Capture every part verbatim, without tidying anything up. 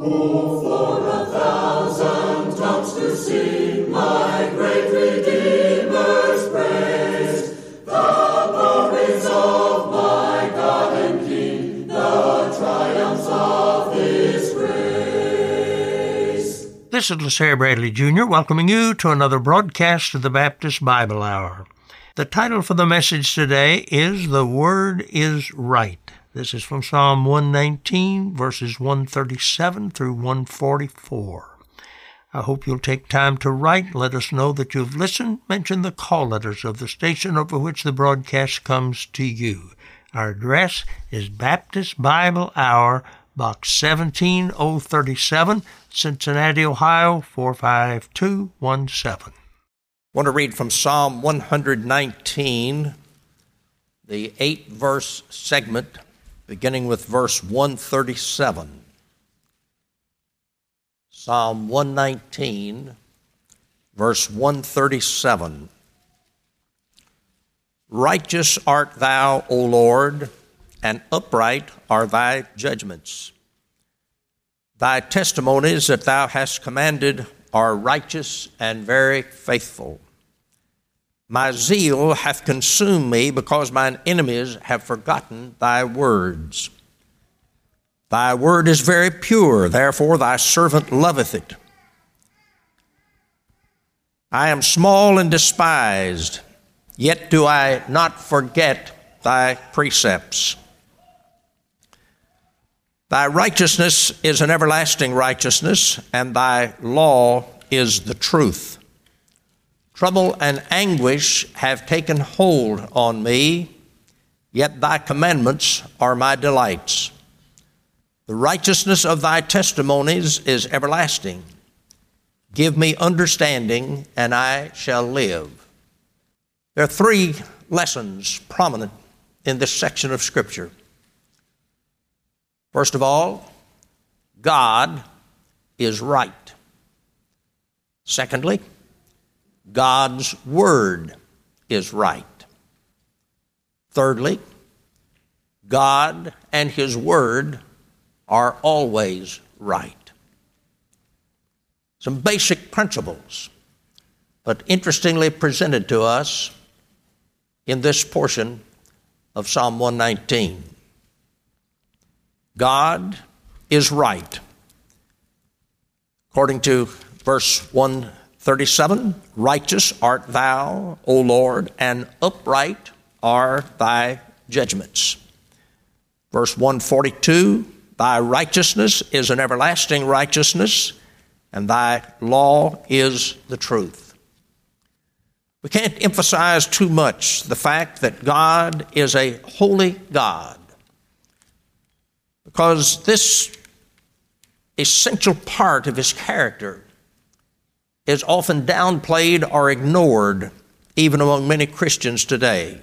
Oh, for a thousand tongues to sing my great Redeemer's praise, the glories of my God and King, the triumphs of His grace. This is LaSalle Bradley Junior welcoming you to another broadcast of the Baptist Bible Hour. The title for the message today is The Word is Right. This is from Psalm one nineteen, verses one thirty-seven through one forty-four. I hope you'll take time to write. Let us know that you've listened. Mention the call letters of the station over which the broadcast comes to you. Our address is Baptist Bible Hour, Box seventeen oh thirty-seven, Cincinnati, Ohio, four five two one seven. I want to read from Psalm one nineteen, the eight-verse segment, beginning with verse one thirty-seven. Psalm one nineteen, verse one thirty-seven. Righteous art thou, O Lord, and upright are thy judgments. Thy testimonies that thou hast commanded are righteous and very faithful. My zeal hath consumed me, because mine enemies have forgotten thy words. Thy word is very pure, therefore thy servant loveth it. I am small and despised, yet do I not forget thy precepts. Thy righteousness is an everlasting righteousness, and thy law is the truth. Trouble and anguish have taken hold on me, yet thy commandments are my delights. The righteousness of thy testimonies is everlasting. Give me understanding, and I shall live. There are three lessons prominent in this section of Scripture. First of all, God is right. Secondly, God's Word is right. Thirdly, God and His Word are always right. Some basic principles, but interestingly presented to us in this portion of Psalm one nineteen. God is right. According to verse one thirty-seven, righteous art thou, O Lord, and upright are thy judgments. Verse one forty-two, thy righteousness is an everlasting righteousness, and thy law is the truth. We can't emphasize too much the fact that God is a holy God, because this essential part of His character is often downplayed or ignored, even among many Christians today.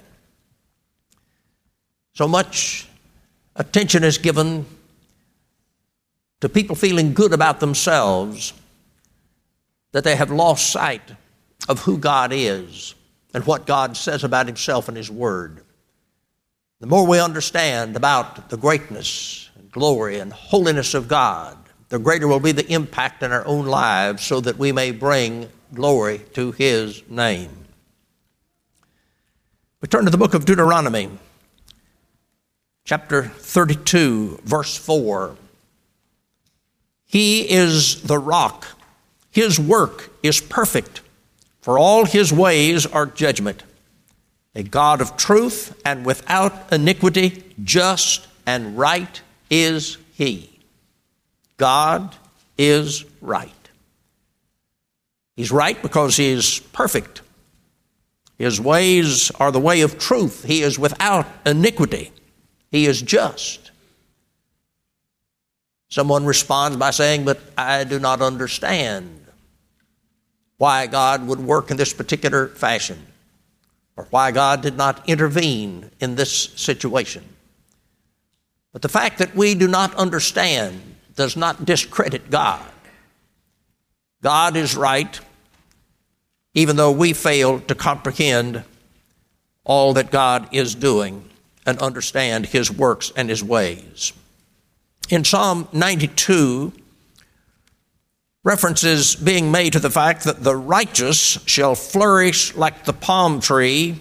So much attention is given to people feeling good about themselves that they have lost sight of who God is and what God says about Himself and His Word. The more we understand about the greatness and glory and holiness of God, the greater will be the impact in our own lives, so that we may bring glory to His name. We turn to the book of Deuteronomy, chapter thirty-two, verse four. He is the rock. His work is perfect, for all His ways are judgment. A God of truth and without iniquity, just and right is He. God is right. He's right because He is perfect. His ways are the way of truth. He is without iniquity. He is just. Someone responds by saying, but I do not understand why God would work in this particular fashion, or why God did not intervene in this situation. But the fact that we do not understand does not discredit God. God is right, even though we fail to comprehend all that God is doing and understand His works and His ways. In Psalm ninety-two, Reference is being made to the fact that the righteous shall flourish like the palm tree,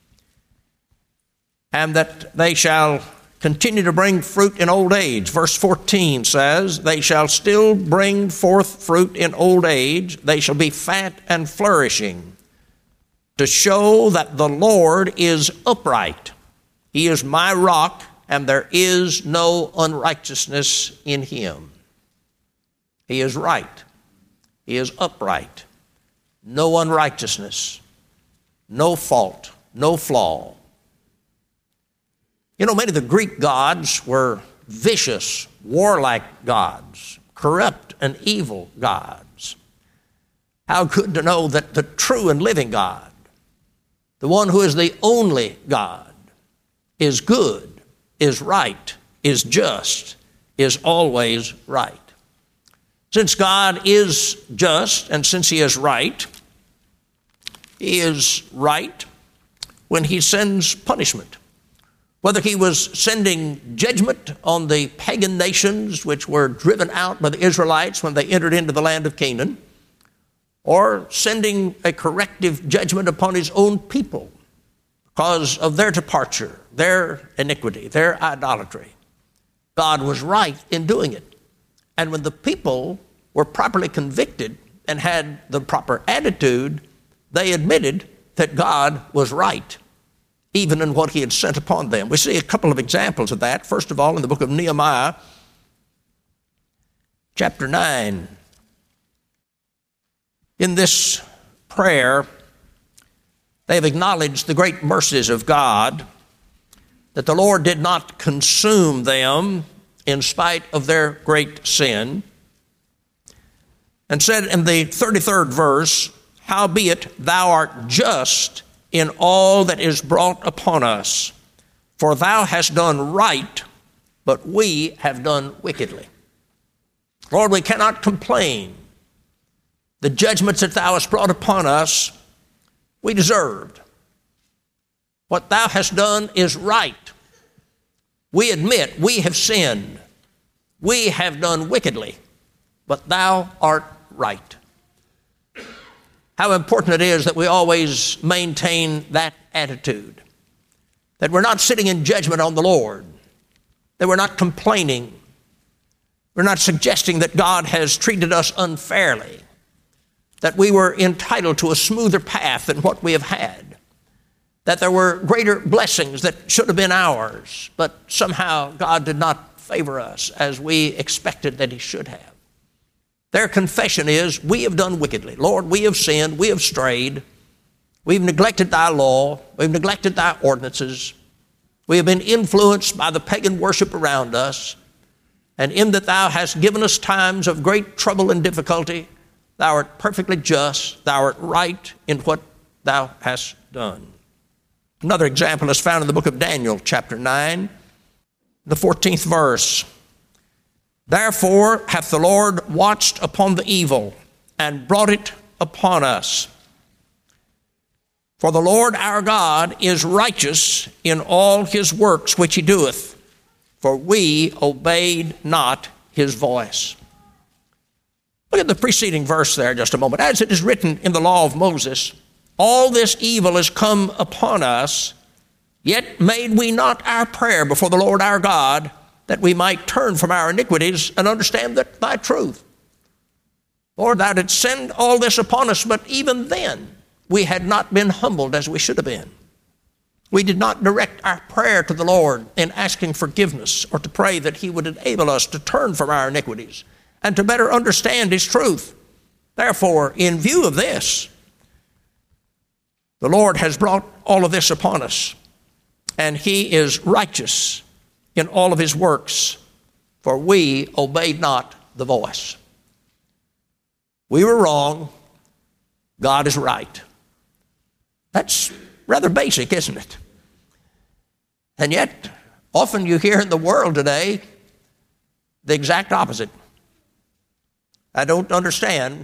and that they shall continue to bring fruit in old age. Verse fourteen says, they shall still bring forth fruit in old age. They shall be fat and flourishing, to show that the Lord is upright. He is my rock, and there is no unrighteousness in him. He is right. He is upright. No unrighteousness. No fault. No flaw. You know, many of the Greek gods were vicious, warlike gods, corrupt and evil gods. How good to know that the true and living God, the one who is the only God, is good, is right, is just, is always right. Since God is just and since he is right, he is right when he sends punishment. Whether he was sending judgment on the pagan nations which were driven out by the Israelites when they entered into the land of Canaan, or sending a corrective judgment upon his own people because of their departure, their iniquity, their idolatry, God was right in doing it. And when the people were properly convicted and had the proper attitude, they admitted that God was right, even in what he had sent upon them. We see a couple of examples of that. First of all, in the book of Nehemiah, chapter nine. In this prayer, they have acknowledged the great mercies of God, that the Lord did not consume them in spite of their great sin, and said in the thirty-third verse, howbeit thou art just in all that is brought upon us, for thou hast done right, but we have done wickedly. Lord, we cannot complain. The judgments that thou hast brought upon us, we deserved. What thou hast done is right. We admit we have sinned. We have done wickedly, but thou art right. How important it is that we always maintain that attitude, that we're not sitting in judgment on the Lord, that we're not complaining, we're not suggesting that God has treated us unfairly, that we were entitled to a smoother path than what we have had, that there were greater blessings that should have been ours, but somehow God did not favor us as we expected that he should have. Their confession is, we have done wickedly. Lord, we have sinned, we have strayed, we've neglected thy law, we've neglected thy ordinances, we have been influenced by the pagan worship around us, and in that thou hast given us times of great trouble and difficulty, thou art perfectly just, thou art right in what thou hast done. Another example is found in the book of Daniel, chapter nine, the fourteenth verse. Therefore hath the Lord watched upon the evil and brought it upon us. For the Lord our God is righteous in all his works which he doeth, for we obeyed not his voice. Look at the preceding verse there just a moment. As it is written in the law of Moses, all this evil is come upon us, yet made we not our prayer before the Lord our God, that we might turn from our iniquities and understand that thy truth. Lord, thou didst send all this upon us, but even then we had not been humbled as we should have been. We did not direct our prayer to the Lord in asking forgiveness or to pray that he would enable us to turn from our iniquities and to better understand his truth. Therefore, in view of this, the Lord has brought all of this upon us, and he is righteous in all of his works, for we obeyed not the voice. We were wrong. God is right. That's rather basic, isn't it? And yet, often you hear in the world today the exact opposite. I don't understand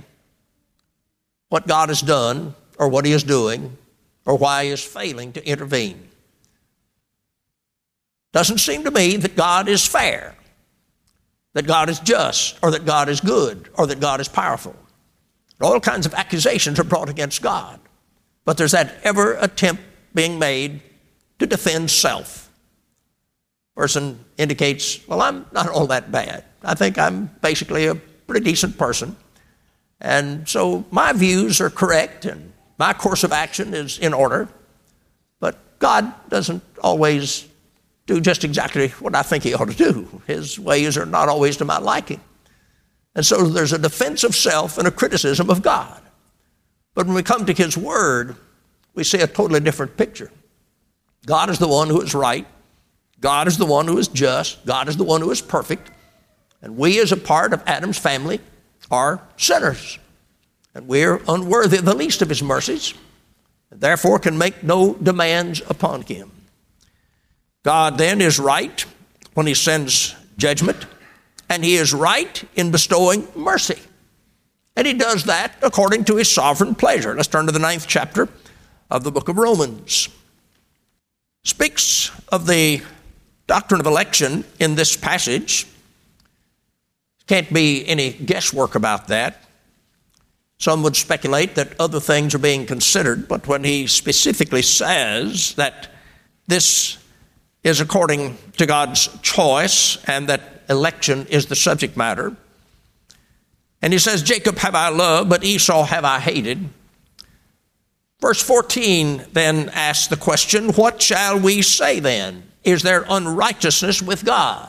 what God has done or what he is doing or why he is failing to intervene. Doesn't seem to me that God is fair. that God is just, or that God is good, or that God is powerful. All kinds of accusations are brought against God. But there's that ever attempt being made to defend self. Person indicates, well, I'm not all that bad. I think I'm basically a pretty decent person. And so my views are correct and my course of action is in order. But God doesn't always do just exactly what I think he ought to do. His ways are not always to my liking. And so there's a defense of self and a criticism of God. But when we come to his word, we see a totally different picture. God is the one who is right. God is the one who is just. God is the one who is perfect. And we as a part of Adam's family are sinners. And we're unworthy of the least of his mercies, and therefore can make no demands upon him. God then is right when he sends judgment, and he is right in bestowing mercy. And he does that according to his sovereign pleasure. Let's turn to the ninth chapter of the book of Romans. Speaks of the doctrine of election in this passage. Can't be any guesswork about that. Some would speculate that other things are being considered, but when he specifically says that this is according to God's choice and that election is the subject matter, and he says, Jacob have I loved, but Esau have I hated. Verse fourteen then asks the question, what shall we say then? Is there unrighteousness with God?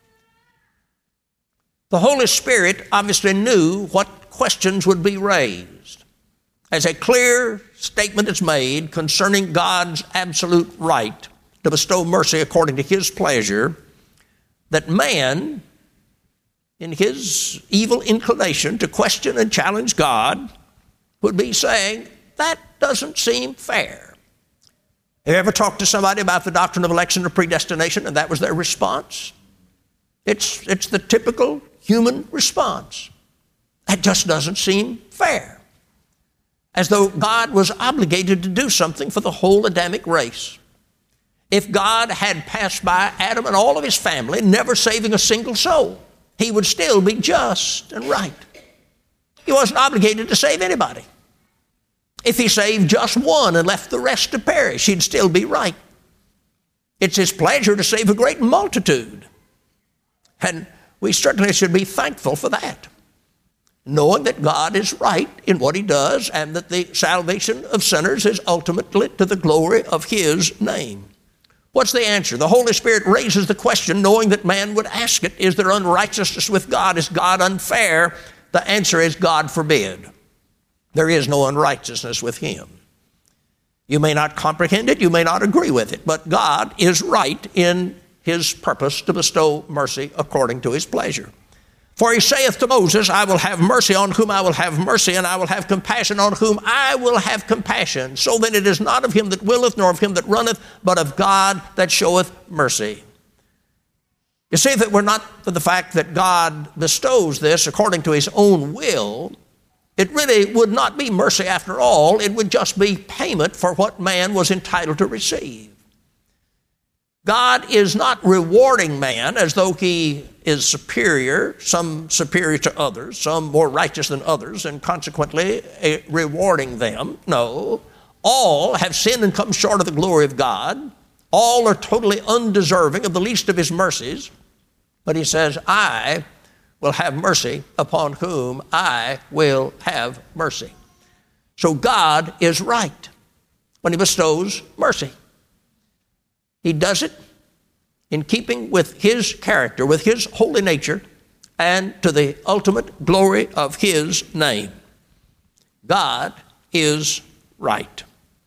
The Holy Spirit obviously knew what questions would be raised. As a clear statement is made concerning God's absolute right to bestow mercy according to his pleasure, that man, in his evil inclination to question and challenge God, would be saying, that doesn't seem fair. Have you ever talked to somebody about the doctrine of election or predestination, and that was their response? It's, it's the typical human response. That just doesn't seem fair. As though God was obligated to do something for the whole Adamic race. If God had passed by Adam and all of his family, never saving a single soul, he would still be just and right. He wasn't obligated to save anybody. If he saved just one and left the rest to perish, he'd still be right. It's his pleasure to save a great multitude. And we certainly should be thankful for that, knowing that God is right in what he does and that the salvation of sinners is ultimately to the glory of his name. What's the answer? The Holy Spirit raises the question knowing that man would ask it. Is there unrighteousness with God? Is God unfair? The answer is God forbid. There is no unrighteousness with him. You may not comprehend it, you may not agree with it, but God is right in his purpose to bestow mercy according to his pleasure. For he saith to Moses, I will have mercy on whom I will have mercy, and I will have compassion on whom I will have compassion. So then it is not of him that willeth, nor of him that runneth, but of God that showeth mercy. You see, if it were not for the fact that God bestows this according to his own will, it really would not be mercy after all. It would just be payment for what man was entitled to receive. God is not rewarding man as though he is superior, some superior to others, some more righteous than others, and consequently uh, rewarding them. No, all have sinned and come short of the glory of God. All are totally undeserving of the least of his mercies. But he says, I will have mercy upon whom I will have mercy. So God is right when he bestows mercy. He does it in keeping with his character, with his holy nature, and to the ultimate glory of his name. God is right.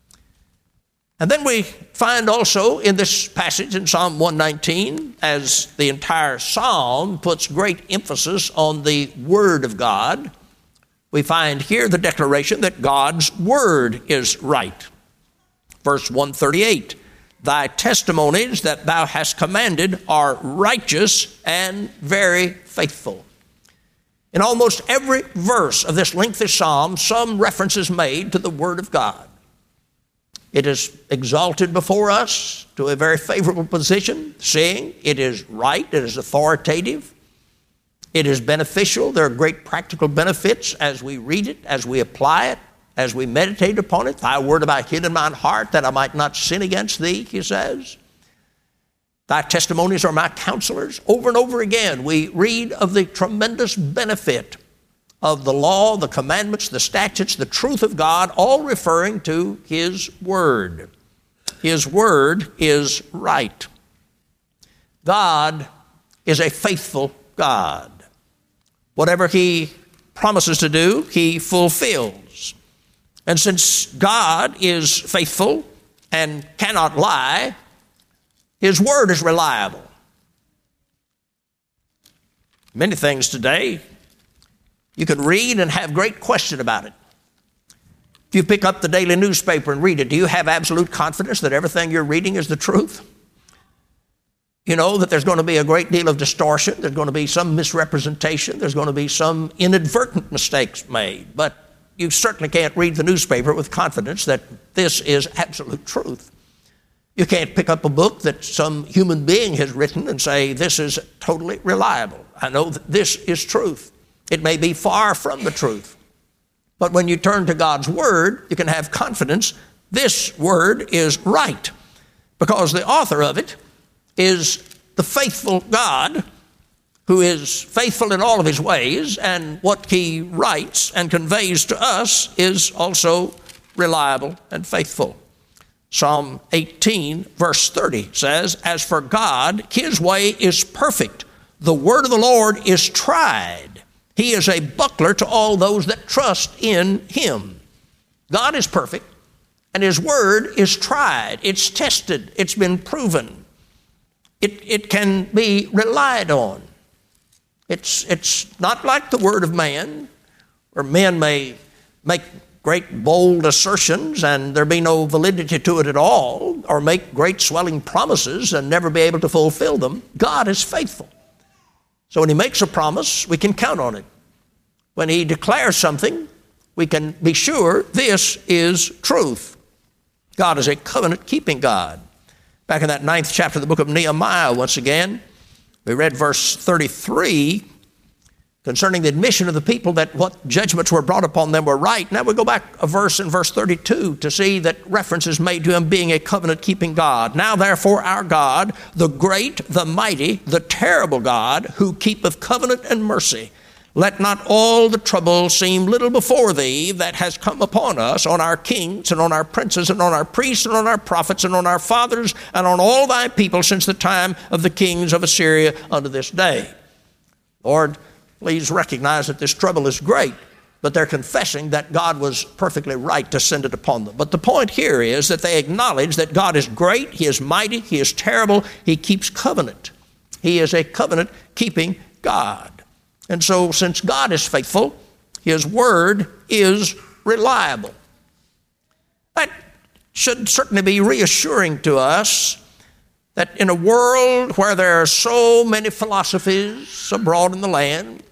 And then we find also in this passage in Psalm one nineteen, as the entire psalm puts great emphasis on the Word of God, we find here the declaration that God's Word is right. Verse one thirty-eight, thy testimonies that thou hast commanded are righteous and very faithful. In almost every verse of this lengthy psalm, some reference is made to the Word of God. It is exalted before us to a very favorable position, saying it is right, it is authoritative. It is beneficial. There are great practical benefits as we read it, as we apply it, as we meditate upon it. Thy word have I hid in mine heart that I might not sin against thee, he says. Thy testimonies are my counselors. Over and over again, we read of the tremendous benefit of the law, the commandments, the statutes, the truth of God, all referring to his word. His word is right. God is a faithful God. Whatever he promises to do, he fulfills. And since God is faithful and cannot lie, his word is reliable. Many things today you can read and have great question about it. If you pick up the daily newspaper and read it, do you have absolute confidence that everything you're reading is the truth? You know that there's going to be a great deal of distortion, there's going to be some misrepresentation, there's going to be some inadvertent mistakes made, but you certainly can't read the newspaper with confidence that this is absolute truth. You can't pick up a book that some human being has written and say, this is totally reliable. I know that this is truth. It may be far from the truth. But when you turn to God's word, you can have confidence this word is right, because the author of it is the faithful God who is faithful in all of his ways, and what he writes and conveys to us is also reliable and faithful. Psalm eighteen, verse thirty says, as for God, his way is perfect. The word of the Lord is tried. He is a buckler to all those that trust in him. God is perfect, and his word is tried. It's tested. It's been proven. It, it can be relied on. It's, it's not like the word of man, where men may make great bold assertions and there be no validity to it at all, or make great swelling promises and never be able to fulfill them. God is faithful. So when he makes a promise, we can count on it. When he declares something, we can be sure this is truth. God is a covenant-keeping God. Back in that ninth chapter of the book of Nehemiah, once again, we read verse thirty-three concerning the admission of the people that what judgments were brought upon them were right. Now we go back a verse in verse thirty-two to see that reference is made to him being a covenant-keeping God. Now therefore our God, the great, the mighty, the terrible God, who keepeth covenant and mercy, let not all the trouble seem little before thee that has come upon us, on our kings and on our princes and on our priests and on our prophets and on our fathers and on all thy people since the time of the kings of Assyria unto this day. Lord, please recognize that this trouble is great, but they're confessing that God was perfectly right to send it upon them. But the point here is that they acknowledge that God is great, he is mighty, he is terrible, he keeps covenant. He is a covenant-keeping God. And so since God is faithful, his word is reliable. That should certainly be reassuring to us that in a world where there are so many philosophies abroad in the land,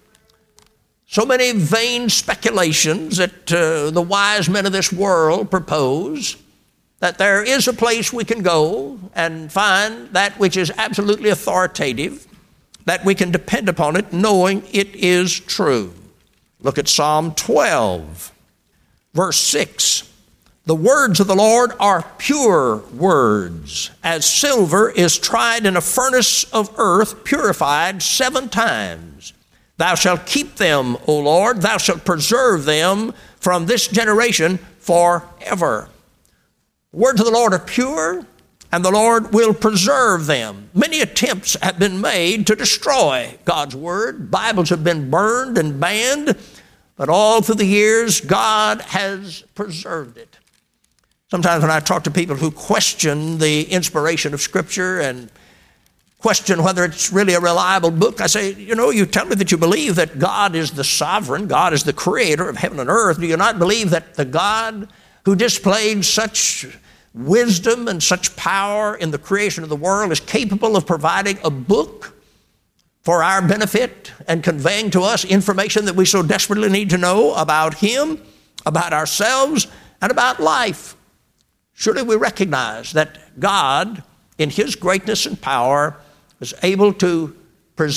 so many vain speculations that uh, the wise men of this world propose, that there is a place we can go and find that which is absolutely authoritative, that we can depend upon it knowing it is true. Look at Psalm twelve, verse six. The words of the Lord are pure words, as silver is tried in a furnace of earth, purified seven times. Thou shalt keep them, O Lord, thou shalt preserve them from this generation forever. The words of the Lord are pure, and the Lord will preserve them. Many attempts have been made to destroy God's word. Bibles have been burned and banned, but all through the years, God has preserved it. Sometimes when I talk to people who question the inspiration of Scripture and question whether it's really a reliable book, I say, you know, you tell me that you believe that God is the sovereign, God is the creator of heaven and earth. Do you not believe that the God who displayed such wisdom and such power in the creation of the world is capable of providing a book for our benefit and conveying to us information that we so desperately need to know about him, about ourselves, and about life? Surely we recognize that God, in his greatness and power, is able to present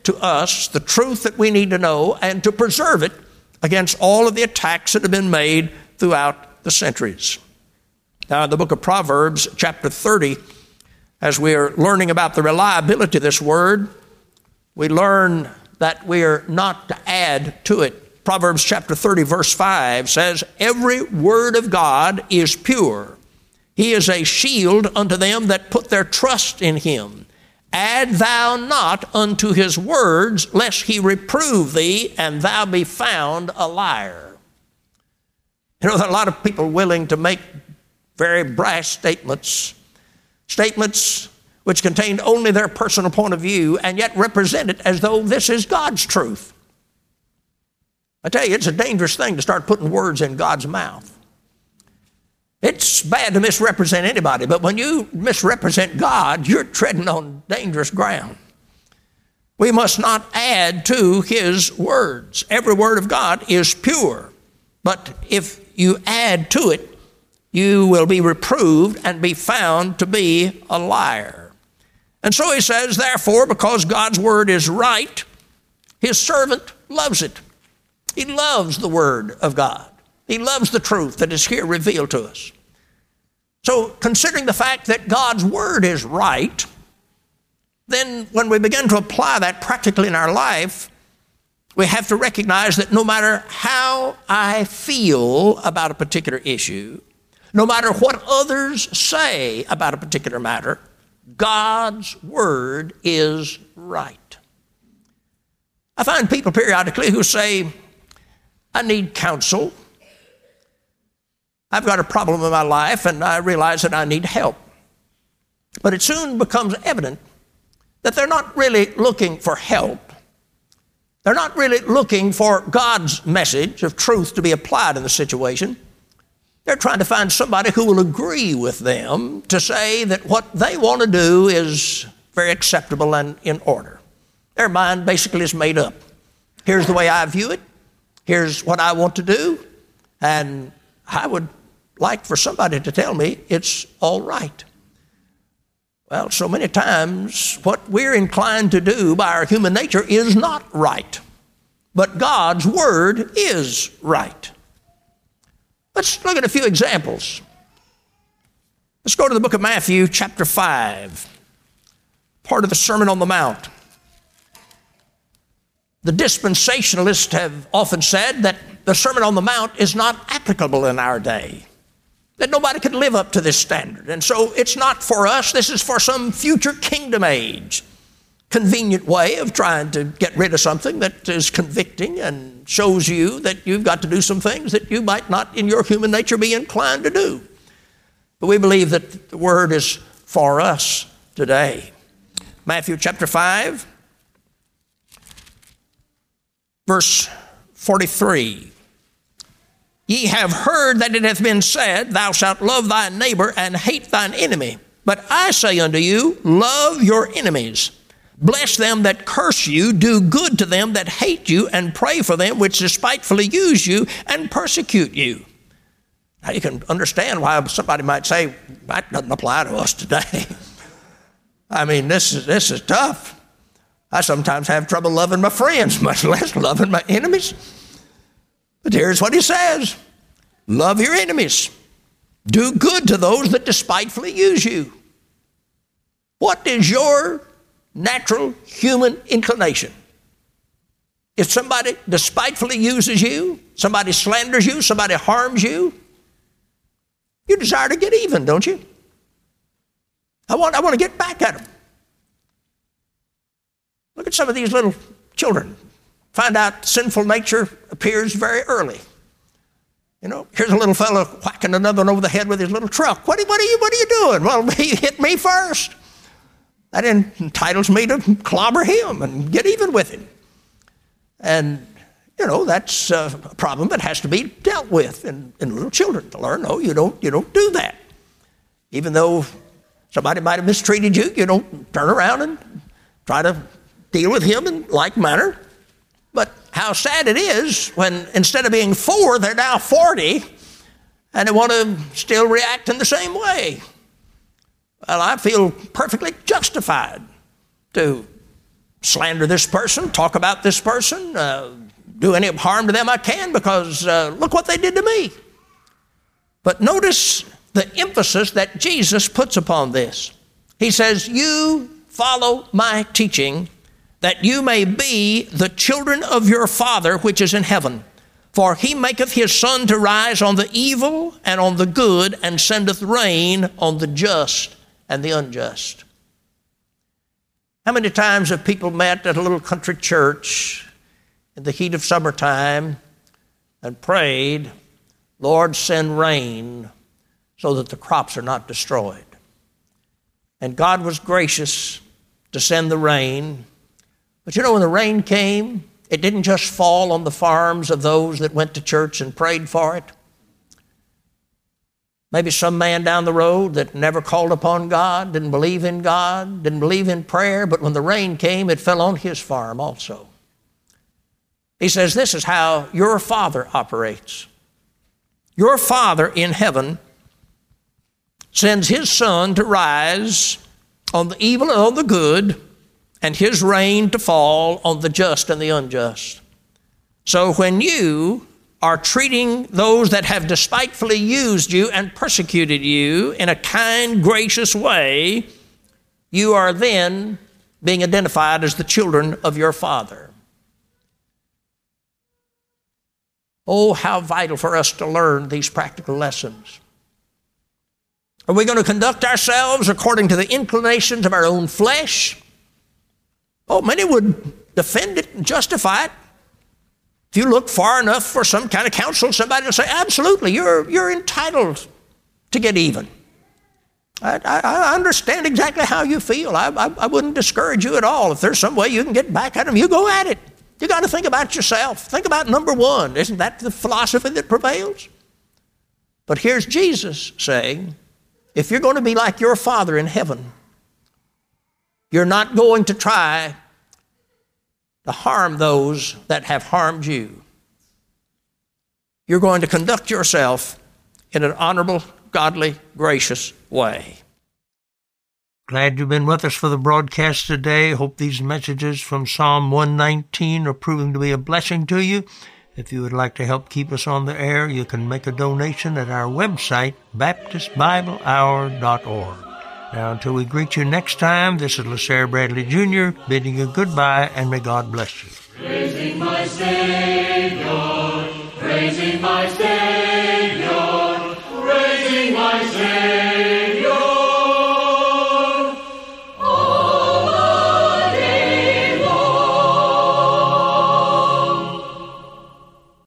to us the truth that we need to know and to preserve it against all of the attacks that have been made throughout the centuries. Now, in the book of Proverbs, chapter thirty, as we are learning about the reliability of this word, we learn that we are not to add to it. Proverbs chapter thirty, verse five says, "Every word of God is pure. He is a shield unto them that put their trust in him. Add thou not unto his words, lest he reprove thee, and thou be found a liar." You know, there are a lot of people willing to make very brash statements, statements which contain only their personal point of view, and yet represent it as though this is God's truth. I tell you, it's a dangerous thing to start putting words in God's mouth. It's bad to misrepresent anybody, but when you misrepresent God, you're treading on dangerous ground. We must not add to his words. Every word of God is pure, but if you add to it, you will be reproved and be found to be a liar. And so he says, therefore, because God's word is right, his servant loves it. He loves the word of God. He loves the truth that is here revealed to us. So considering the fact that God's word is right, then when we begin to apply that practically in our life, we have to recognize that no matter how I feel about a particular issue, no matter what others say about a particular matter, God's word is right. I find people periodically who say, I need counsel. I've got a problem in my life and I realize that I need help. But it soon becomes evident that they're not really looking for help. They're not really looking for God's message of truth to be applied in the situation. They're trying to find somebody who will agree with them to say that what they want to do is very acceptable and in order. Their mind basically is made up. Here's the way I view it. Here's what I want to do. And I would like for somebody to tell me it's all right. Well, so many times what we're inclined to do by our human nature is not right. But God's word is right. Let's look at a few examples. Let's go to the book of Matthew, chapter five, part of the Sermon on the Mount. The dispensationalists have often said that the Sermon on the Mount is not applicable in our day, that nobody could live up to this standard. And so it's not for us. This is for some future kingdom age convenient way of trying to get rid of something that is convicting and shows you that you've got to do some things that you might not in your human nature be inclined to do. But we believe that the word is for us today. Matthew chapter five, verse forty-three. Ye have heard that it hath been said, thou shalt love thy neighbor and hate thine enemy. But I say unto you, love your enemies. Bless them that curse you, do good to them that hate you, and pray for them which despitefully use you and persecute you. Now you can understand why somebody might say, that doesn't apply to us today. I mean, this is, this is tough. I sometimes have trouble loving my friends, much less loving my enemies. But here's what he says. Love your enemies. Do good to those that despitefully use you. What is your natural human inclination? If somebody despitefully uses you, somebody slanders you, somebody harms you, you desire to get even, don't you? I want, I want to get back at them. Look at some of these little children. Find out sinful nature appears very early. You know, here's a little fellow whacking another one over the head with his little truck. What, what, are you, what are you doing? Well, he hit me first. That entitles me to clobber him and get even with him. And, you know, that's a problem that has to be dealt with in, in little children to learn, no, you don't, you don't do that. Even though somebody might have mistreated you, you don't turn around and try to deal with him in like manner. But how sad it is when instead of being four, they're now forty, and they want to still react in the same way. Well, I feel perfectly justified to slander this person, talk about this person, uh, do any harm to them I can because uh, look what they did to me. But notice the emphasis that Jesus puts upon this. He says, you follow my teaching, that you may be the children of your Father which is in heaven. For he maketh his sun to rise on the evil and on the good, and sendeth rain on the just and the unjust. How many times have people met at a little country church in the heat of summertime and prayed, Lord, send rain so that the crops are not destroyed? And God was gracious to send the rain. But you know, when the rain came, it didn't just fall on the farms of those that went to church and prayed for it. Maybe some man down the road that never called upon God, didn't believe in God, didn't believe in prayer, but when the rain came, it fell on his farm also. He says, this is how your Father operates. Your Father in heaven sends his sun to rise on the evil and on the good, and his rain to fall on the just and the unjust. So when you are treating those that have despitefully used you and persecuted you in a kind, gracious way, you are then being identified as the children of your Father. Oh, how vital for us to learn these practical lessons. Are we going to conduct ourselves according to the inclinations of our own flesh? Oh, many would defend it and justify it. If you look far enough for some kind of counsel, somebody will say, absolutely, you're, you're entitled to get even. I, I, I understand exactly how you feel. I, I, I wouldn't discourage you at all. If there's some way you can get back at them, you go at it. You got to think about yourself. Think about number one. Isn't that the philosophy that prevails? But here's Jesus saying, if you're going to be like your Father in heaven, you're not going to try to harm those that have harmed you. You're going to conduct yourself in an honorable, godly, gracious way. Glad you've been with us for the broadcast today. Hope these messages from Psalm one nineteen are proving to be a blessing to you. If you would like to help keep us on the air, you can make a donation at our website, baptist bible hour dot org. Now, until we greet you next time, this is LaSair Bradley Junior bidding you goodbye, and may God bless you. Praising my Savior, praising my Savior.